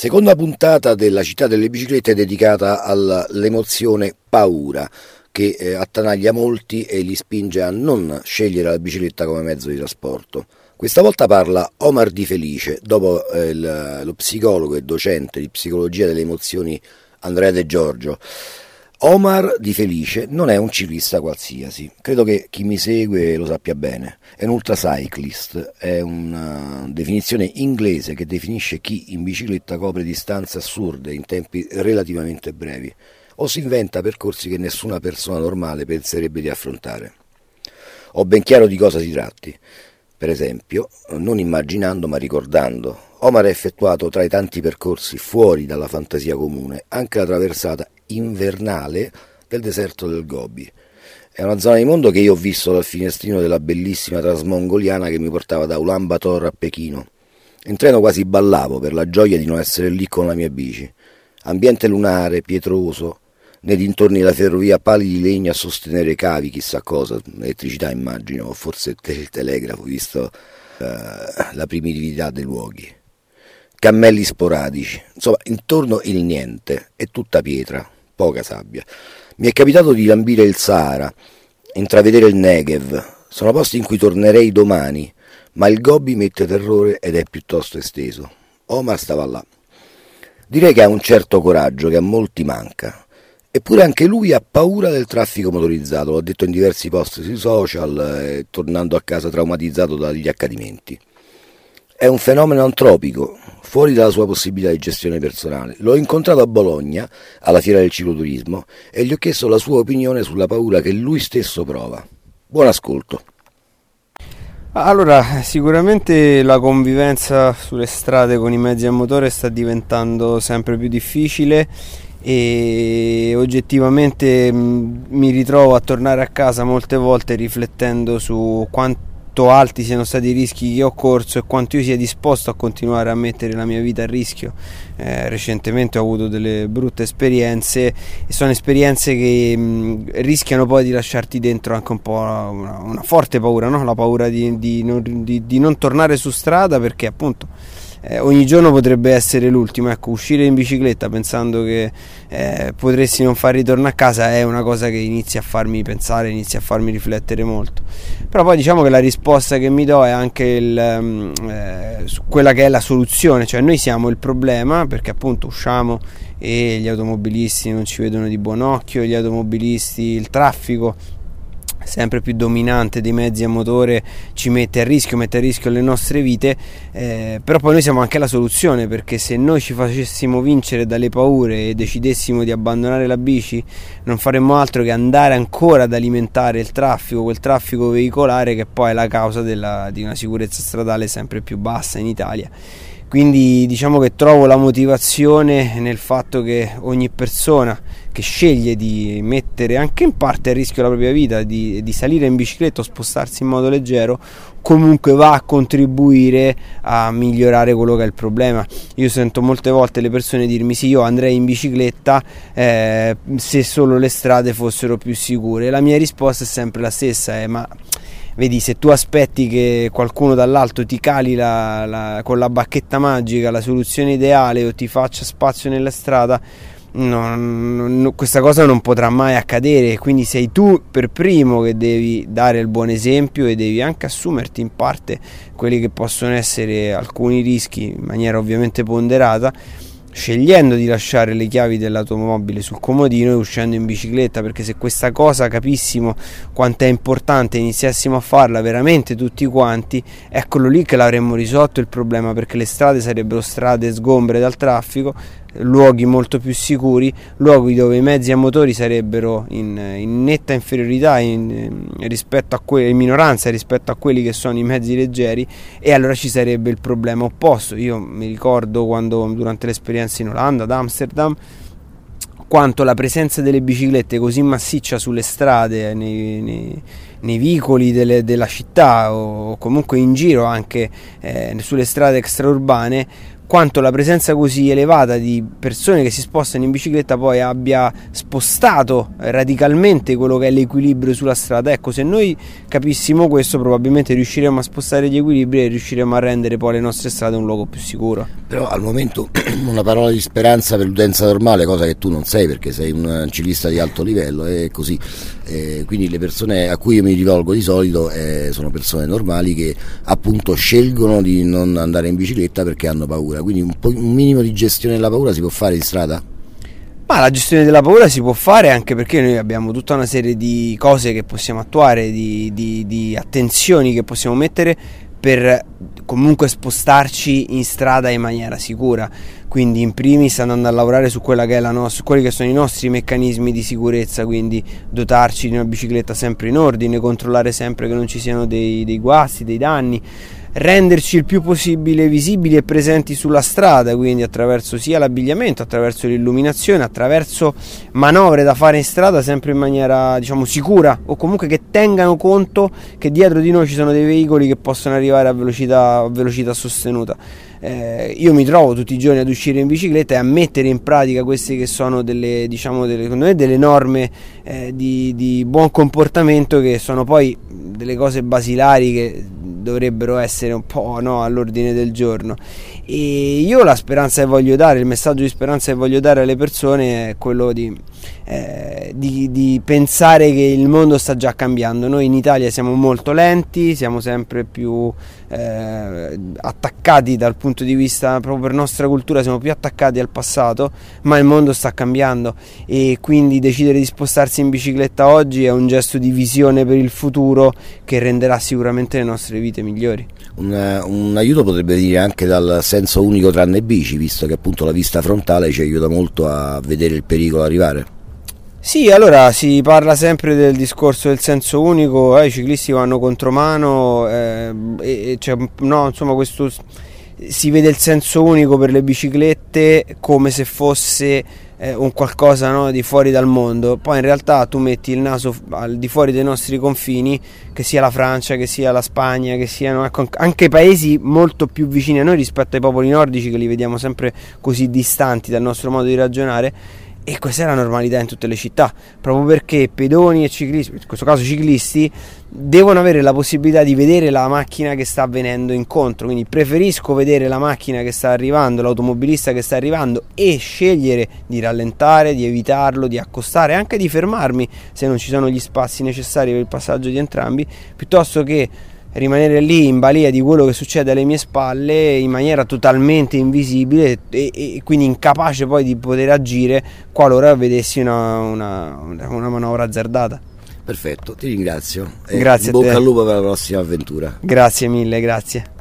Seconda puntata della Città delle Biciclette dedicata all'emozione paura che attanaglia molti e li spinge a non scegliere la bicicletta come mezzo di trasporto. Questa volta parla Omar Di Felice, dopo lo psicologo e docente di psicologia delle emozioni Andrea De Giorgio. Omar Di Felice non è un ciclista qualsiasi, credo che chi mi segue lo sappia bene, è un ultracyclist, è una definizione inglese che definisce chi in bicicletta copre distanze assurde in tempi relativamente brevi o si inventa percorsi che nessuna persona normale penserebbe di affrontare. Ho ben chiaro di cosa si tratti, per esempio, non immaginando ma ricordando. Omar ha effettuato tra i tanti percorsi fuori dalla fantasia comune anche la traversata invernale del deserto del Gobi. È una zona di mondo che io ho visto dal finestrino della bellissima Transmongoliana che mi portava da Ulaanbaatar a Pechino. In treno quasi ballavo per la gioia di non essere lì con la mia bici. Ambiente lunare, pietroso, nei dintorni della ferrovia pali di legno a sostenere cavi, chissà cosa, elettricità immagino, o forse il telegrafo, visto la primitività dei luoghi. Cammelli sporadici, insomma intorno il niente, è tutta pietra, poca sabbia. Mi è capitato di lambire il Sahara, intravedere il Negev, sono posti in cui tornerei domani, ma il Gobi mette terrore ed è piuttosto esteso. Omar stava là. Direi che ha un certo coraggio che a molti manca, eppure anche lui ha paura del traffico motorizzato, l'ho detto in diversi post sui social, tornando a casa traumatizzato dagli accadimenti. È un fenomeno antropico, fuori dalla sua possibilità di gestione personale. L'ho incontrato a Bologna, alla fiera del cicloturismo, e gli ho chiesto la sua opinione sulla paura che lui stesso prova. Buon ascolto. Allora, sicuramente la convivenza sulle strade con i mezzi a motore sta diventando sempre più difficile e oggettivamente mi ritrovo a tornare a casa molte volte riflettendo su quanto alti siano stati i rischi che ho corso e quanto io sia disposto a continuare a mettere la mia vita a rischio. Recentemente ho avuto delle brutte esperienze e sono esperienze che rischiano poi di lasciarti dentro anche un po' una forte paura, no? La paura di non tornare su strada, perché appunto ogni giorno potrebbe essere l'ultimo. Ecco, uscire in bicicletta pensando che potresti non far ritorno a casa è una cosa che inizia a farmi pensare, inizia a farmi riflettere molto. Però poi diciamo che la risposta che mi do è anche su quella che è la soluzione, cioè noi siamo il problema perché appunto usciamo e gli automobilisti non ci vedono di buon occhio, gli automobilisti, il traffico sempre più dominante dei mezzi a motore ci mette a rischio le nostre vite, però poi noi siamo anche la soluzione, perché se noi ci facessimo vincere dalle paure e decidessimo di abbandonare la bici non faremmo altro che andare ancora ad alimentare il traffico, quel traffico veicolare che poi è la causa di una sicurezza stradale sempre più bassa in Italia. Quindi diciamo che trovo la motivazione nel fatto che ogni persona che sceglie di mettere anche in parte a rischio la propria vita, di salire in bicicletta o spostarsi in modo leggero, comunque va a contribuire a migliorare quello che è il problema. Io sento molte volte le persone dirmi sì, io andrei in bicicletta se solo le strade fossero più sicure. La mia risposta è sempre la stessa, ma vedi, se tu aspetti che qualcuno dall'alto ti cali con la bacchetta magica la soluzione ideale o ti faccia spazio nella strada, questa cosa non potrà mai accadere. Quindi sei tu per primo che devi dare il buon esempio e devi anche assumerti in parte quelli che possono essere alcuni rischi in maniera ovviamente ponderata, scegliendo di lasciare le chiavi dell'automobile sul comodino e uscendo in bicicletta, perché se questa cosa capissimo quanto è importante e iniziassimo a farla veramente tutti quanti, eccolo lì che l'avremmo risolto il problema, perché le strade sarebbero strade sgombre dal traffico, luoghi molto più sicuri, luoghi dove i mezzi a motori sarebbero in netta inferiorità rispetto a in minoranza rispetto a quelli che sono i mezzi leggeri, e allora ci sarebbe il problema opposto. Io mi ricordo quando durante l'esperienza in Olanda, ad Amsterdam, quanto la presenza delle biciclette così massiccia sulle strade, nei vicoli della città o comunque in giro anche sulle strade extraurbane, quanto la presenza così elevata di persone che si spostano in bicicletta poi abbia spostato radicalmente quello che è l'equilibrio sulla strada. Ecco, se noi capissimo questo, probabilmente riusciremo a spostare gli equilibri e riusciremo a rendere poi le nostre strade un luogo più sicuro. Però al momento una parola di speranza per l'utenza normale, cosa che tu non sei perché sei un ciclista di alto livello, è così. Quindi le persone a cui io mi rivolgo di solito sono persone normali che appunto scelgono di non andare in bicicletta perché hanno paura. Quindi un minimo di gestione della paura si può fare in strada? Ma la gestione della paura si può fare anche perché noi abbiamo tutta una serie di cose che possiamo attuare, di attenzioni che possiamo mettere per comunque spostarci in strada in maniera sicura. Quindi in primis andando a lavorare su quella che è su quelli che sono i nostri meccanismi di sicurezza, quindi dotarci di una bicicletta sempre in ordine, controllare sempre che non ci siano dei guasti, dei danni, renderci il più possibile visibili e presenti sulla strada, quindi attraverso sia l'abbigliamento, attraverso l'illuminazione, attraverso manovre da fare in strada sempre in maniera sicura, o comunque che tengano conto che dietro di noi ci sono dei veicoli che possono arrivare a velocità sostenuta. Io mi trovo tutti i giorni ad uscire in bicicletta e a mettere in pratica queste che sono secondo me delle norme di buon comportamento, che sono poi delle cose basilari che dovrebbero essere un po' all'ordine del giorno. E io la speranza che voglio dare, il messaggio di speranza che voglio dare alle persone è quello di pensare che il mondo sta già cambiando. Noi in Italia siamo molto lenti, siamo sempre più attaccati dal punto di vista, proprio per nostra cultura siamo più attaccati al passato, ma il mondo sta cambiando e quindi decidere di spostarsi in bicicletta oggi è un gesto di visione per il futuro che renderà sicuramente le nostre vite migliori. Un aiuto potrebbe venire anche dal senso unico tranne bici, visto che appunto la vista frontale ci aiuta molto a vedere il pericolo arrivare. Sì, allora si parla sempre del discorso del senso unico, i ciclisti vanno contromano, questo si vede il senso unico per le biciclette come se fosse un qualcosa di fuori dal mondo. Poi in realtà tu metti il naso al di fuori dei nostri confini, che sia la Francia, che sia la Spagna, che siano anche paesi molto più vicini a noi rispetto ai popoli nordici, che li vediamo sempre così distanti dal nostro modo di ragionare. E questa è la normalità in tutte le città, proprio perché pedoni e ciclisti, in questo caso ciclisti, devono avere la possibilità di vedere la macchina che sta venendo incontro. Quindi preferisco vedere la macchina che sta arrivando, l'automobilista che sta arrivando, e scegliere di rallentare, di evitarlo, di accostare, anche di fermarmi se non ci sono gli spazi necessari per il passaggio di entrambi, piuttosto che rimanere lì in balia di quello che succede alle mie spalle in maniera totalmente invisibile e quindi incapace poi di poter agire qualora vedessi una manovra azzardata. Perfetto, ti ringrazio. Grazie in bocca al lupo per la prossima avventura. Grazie mille, grazie.